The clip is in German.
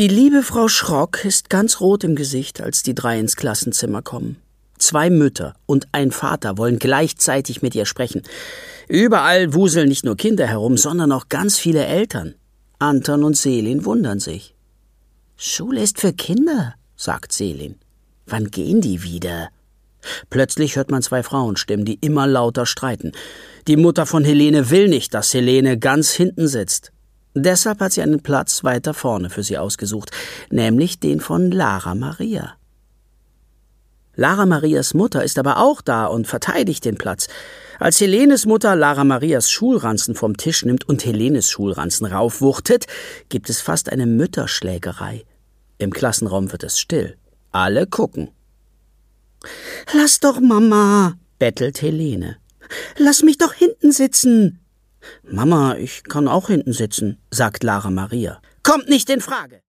Die liebe Frau Schrock ist ganz rot im Gesicht, als die 3 ins Klassenzimmer kommen. 2 Mütter und ein Vater wollen gleichzeitig mit ihr sprechen. Überall wuseln nicht nur Kinder herum, sondern auch ganz viele Eltern. Anton und Selin wundern sich. »Schule ist für Kinder«, sagt Selin. »Wann gehen die wieder?« Plötzlich hört man 2 Frauenstimmen, die immer lauter streiten. Die Mutter von Helene will nicht, dass Helene ganz hinten sitzt. Deshalb hat sie einen Platz weiter vorne für sie ausgesucht, nämlich den von Lara Maria. Lara Marias Mutter ist aber auch da und verteidigt den Platz. Als Helenes Mutter Lara Marias Schulranzen vom Tisch nimmt und Helenes Schulranzen raufwuchtet, gibt es fast eine Mütterschlägerei. Im Klassenraum wird es still. Alle gucken. »Lass doch, Mama«, bettelt Helene. »Lass mich doch hinten sitzen.« »Mama, ich kann auch hinten sitzen«, sagt Lara Maria. »Kommt nicht in Frage.«